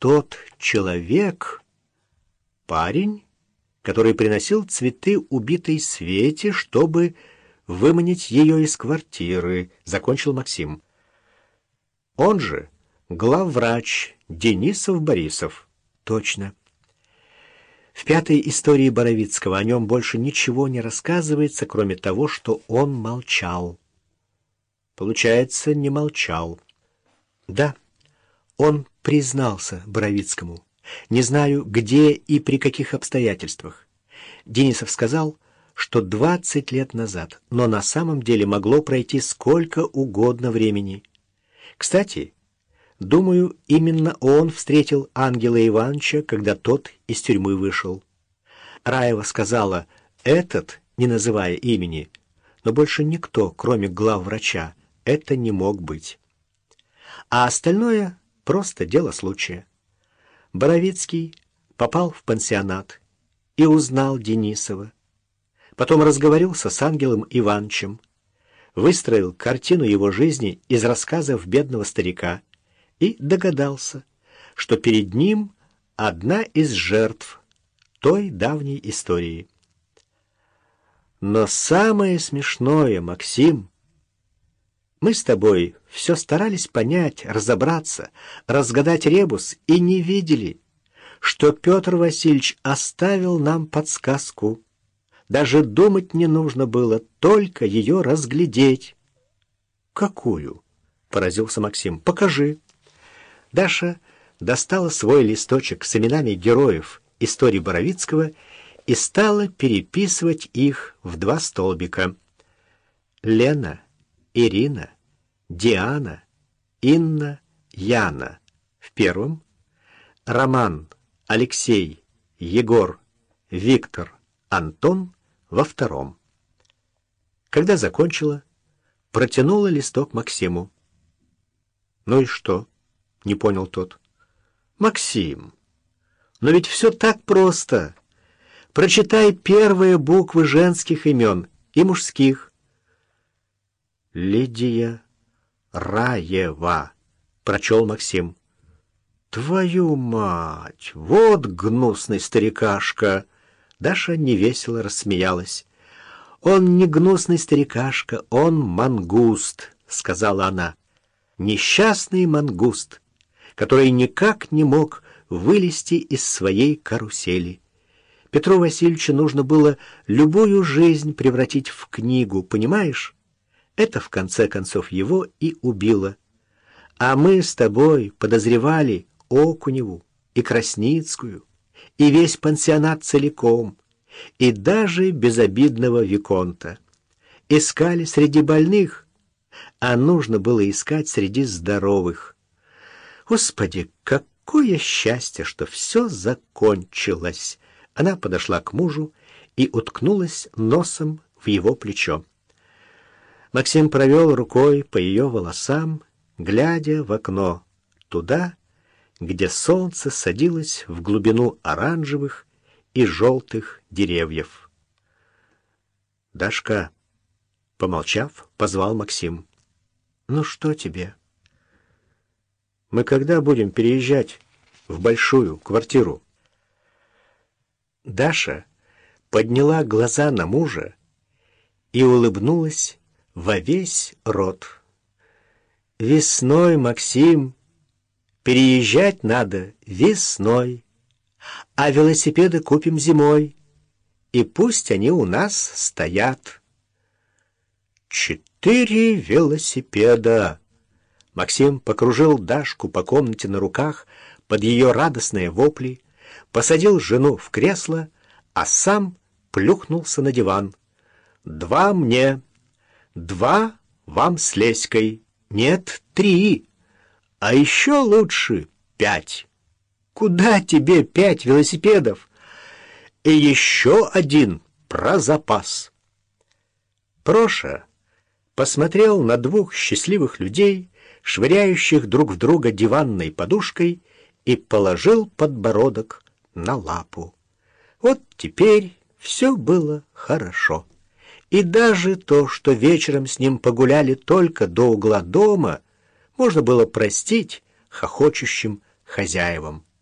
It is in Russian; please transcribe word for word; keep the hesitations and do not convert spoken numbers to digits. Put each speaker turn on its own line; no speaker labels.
тот человек — парень, который приносил цветы убитой Свете, чтобы выманить ее из квартиры, — закончил Максим. Он же главврач Денисов-Борисов. Точно. В пятой истории Боровицкого о нем больше ничего не рассказывается, кроме того, что он молчал. Получается, не молчал. Да, он признался Боровицкому. Не знаю, где и при каких обстоятельствах. Денисов сказал, что двадцать лет назад, но на самом деле могло пройти сколько угодно времени. Кстати, думаю, именно он встретил Ангела Ивановича, когда тот из тюрьмы вышел. Раева сказала «этот», не называя имени, но больше никто, кроме главврача, это не мог быть. А остальное — просто дело случая. Боровицкий попал в пансионат и узнал Денисова. Потом разговорился с Ангелом Ивановичем, выстроил картину его жизни из рассказов бедного старика и догадался, что перед ним одна из жертв той давней истории. Но самое смешное, Максим, мы с тобой все старались понять, разобраться, разгадать ребус и не видели, что Петр Васильевич оставил нам подсказку. Даже думать не нужно было, только ее разглядеть. «Какую?» — поразился Максим. «Покажи». Даша достала свой листочек с именами героев истории Боровицкого и стала переписывать их в два столбика. Лена, Ирина, Диана, Инна, Яна в первом, Роман, Алексей, Егор, Виктор, Антон во втором. Когда закончила, протянула листок Максиму. «Ну и что?» — не понял тот. «Максим, но ведь все так просто. Прочитай первые буквы женских имен и мужских». «Лидия Раева», — прочел Максим. «Твою мать! Вот гнусный старикашка!» Даша невесело рассмеялась. «Он не гнусный старикашка, он мангуст», — сказала она. «Несчастный мангуст, который никак не мог вылезти из своей карусели. Петру Васильевичу нужно было любую жизнь превратить в книгу, понимаешь? Это, в конце концов, его и убило. А мы с тобой подозревали Окуневу и Красницкую, и весь пансионат целиком, и даже безобидного виконта. Искали среди больных, а нужно было искать среди здоровых. Господи, какое счастье, что все закончилось!» Она подошла к мужу и уткнулась носом в его плечо. Максим провел рукой по ее волосам, глядя в окно, туда, где солнце садилось в глубину оранжевых и желтых деревьев. «Дашка», — помолчав, позвал Максим. «Ну что тебе?» «Мы когда будем переезжать в большую квартиру?» Даша подняла глаза на мужа и улыбнулась во весь рот. «Весной, Максим, переезжать надо весной, а велосипеды купим зимой, и пусть они у нас стоят». «Четыре велосипеда!» Максим покружил Дашку по комнате на руках под ее радостные вопли, посадил жену в кресло, а сам плюхнулся на диван. «Два мне, два вам с Леськой, нет, три, а еще лучше пять». «Куда тебе пять велосипедов?» «И еще один про запас». Проша посмотрел на двух счастливых людей, швыряющих друг в друга диванной подушкой, и положил подбородок на лапу. Вот теперь все было хорошо. И даже то, что вечером с ним погуляли только до угла дома, можно было простить хохочущим хозяевам.